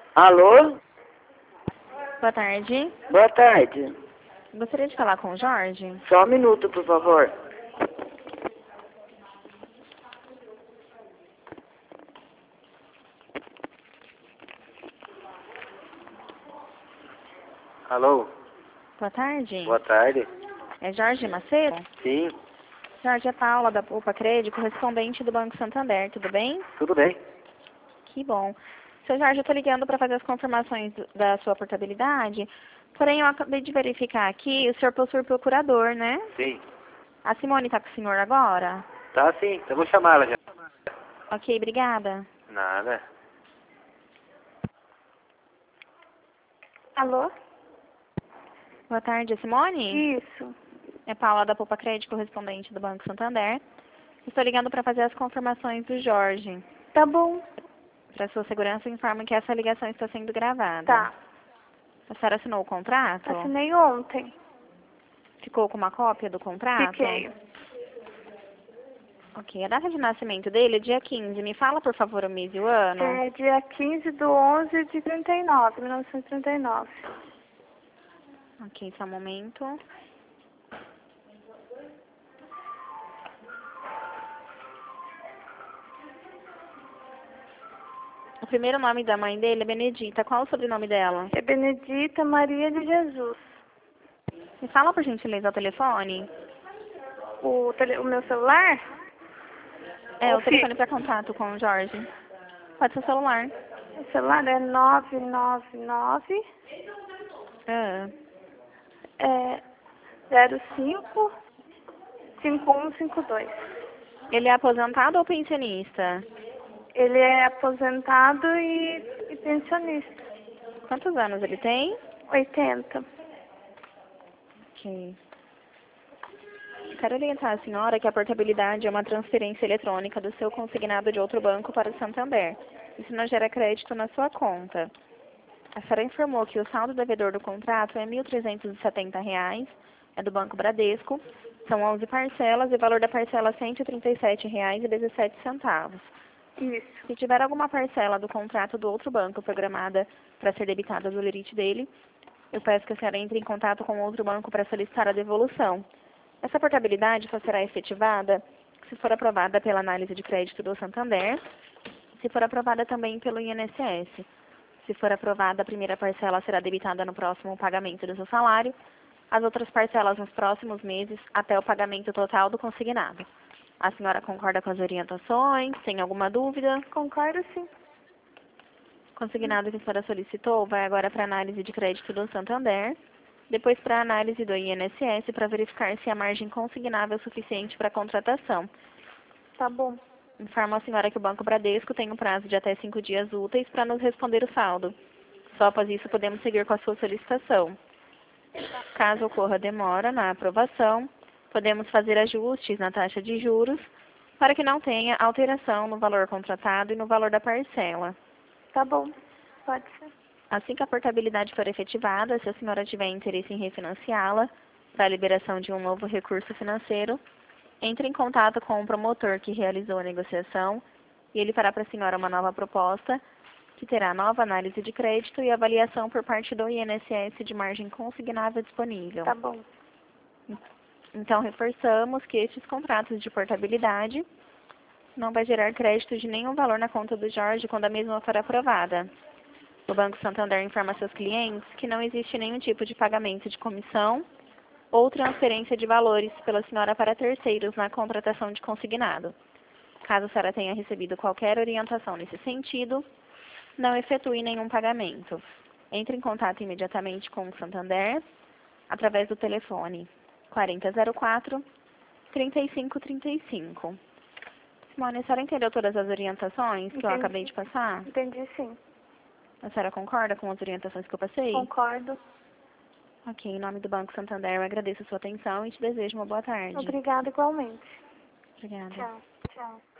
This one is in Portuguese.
Alô? Boa tarde. Boa tarde. Gostaria de falar com o Jorge. Só um minuto, por favor. Alô? Boa tarde. Boa tarde. É Jorge Macedo? Sim, Jorge, é Paula da Poupa Crédito, correspondente do Banco Santander, tudo bem? tudo bem. Que bom. Seu Jorge, eu estou ligando para fazer as confirmações da sua portabilidade, porém eu acabei de verificar aqui, o senhor possui procurador, né? Sim. A Simone está com o senhor agora? Tá sim, então vou chamá-la já. Ok, obrigada. Nada. Alô? Boa tarde, é Simone? Isso. É Paula da Poupa Crédito, correspondente do Banco Santander. Estou ligando para fazer as confirmações do Jorge. Tá bom. Para sua segurança, eu informo que essa ligação está sendo gravada. Tá. A senhora assinou o contrato? Assinei ontem. Ficou com uma cópia do contrato? Fiquei. Ok. A data de nascimento dele é dia 15. Me fala, por favor, o mês e o ano. É dia 15/11 de 39, 1939. Ok, só um momento. O primeiro nome da mãe dele é Benedita. Qual o sobrenome dela? É Benedita Maria de Jesus. Me fala, por gentileza, o telefone. O meu celular? É, o O telefone para contato com o Jorge. Pode ser o celular. O celular é 999 Ah, 05 5152. ele é aposentado ou pensionista? Ele é aposentado e pensionista. Quantos anos ele tem? 80. Ok. Quero orientar a senhora que a portabilidade é uma transferência eletrônica do seu consignado de outro banco para o Santander. Isso não gera crédito na sua conta. A senhora informou que o saldo devedor do contrato é R$ 1.370, é do Banco Bradesco. São 11 parcelas e o valor da parcela é R$ 137,17. Isso. Se tiver alguma parcela do contrato do outro banco programada para ser debitada do limite dele, eu peço que a senhora entre em contato com o outro banco para solicitar a devolução. Essa portabilidade só será efetivada se for aprovada pela análise de crédito do Santander, se for aprovada também pelo INSS. Se for aprovada, a primeira parcela será debitada no próximo pagamento do seu salário, as outras parcelas nos próximos meses até o pagamento total do consignado. A senhora concorda com as orientações? Tem alguma dúvida? Concordo, sim. O consignado que a senhora solicitou vai agora para a análise de crédito do Santander, depois para a análise do INSS para verificar se a margem consignável é suficiente para a contratação. Tá bom. Informo a senhora que o Banco Bradesco tem um prazo de até 5 dias úteis para nos responder o saldo. Só após isso podemos seguir com a sua solicitação. Caso ocorra demora na aprovação, podemos fazer ajustes na taxa de juros para que não tenha alteração no valor contratado e no valor da parcela. Tá bom. Pode ser. Assim que a portabilidade for efetivada, se a senhora tiver interesse em refinanciá-la para a liberação de um novo recurso financeiro, entre em contato com o promotor que realizou a negociação e ele fará para a senhora uma nova proposta, que terá nova análise de crédito e avaliação por parte do INSS de margem consignável disponível. Tá bom. Então, reforçamos que estes contratos de portabilidade não vai gerar crédito de nenhum valor na conta do Jorge quando a mesma for aprovada. O Banco Santander informa seus clientes que não existe nenhum tipo de pagamento de comissão ou transferência de valores pela senhora para terceiros na contratação de consignado. Caso a senhora tenha recebido qualquer orientação nesse sentido, não efetue nenhum pagamento. Entre em contato imediatamente com o Santander através do telefone 4004-3535. Simone, a senhora entendeu todas as orientações que eu acabei de passar? Entendi, sim. A senhora concorda com as orientações que eu passei? Concordo. Ok, em nome do Banco Santander, eu agradeço a sua atenção e te desejo uma boa tarde. Obrigada igualmente. Obrigada. Tchau. Tchau.